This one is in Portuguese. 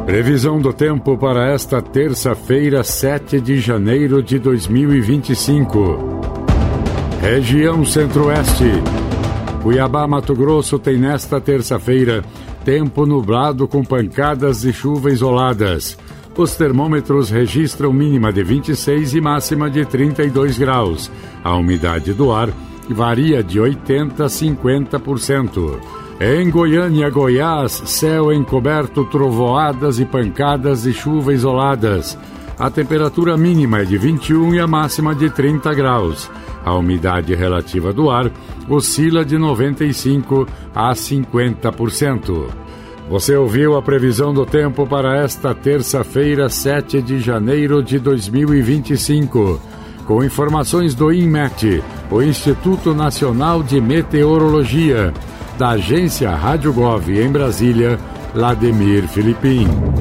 Previsão do tempo para esta terça-feira, 7 de janeiro de 2025. Região Centro-Oeste. Cuiabá, Mato Grosso tem nesta terça-feira tempo nublado com pancadas de chuva isoladas. Os termômetros registram mínima de 26 e máxima de 32 graus. A umidade do ar varia de 80% a 50%. Em Goiânia, Goiás, céu encoberto, trovoadas e pancadas de chuva isoladas. A temperatura mínima é de 21 e a máxima de 30 graus. A umidade relativa do ar oscila de 95% a 50%. Você ouviu a previsão do tempo para esta terça-feira, 7 de janeiro de 2025. Com informações do INMET, o Instituto Nacional de Meteorologia, da agência Rádio Gov em Brasília, Lademir Filipim.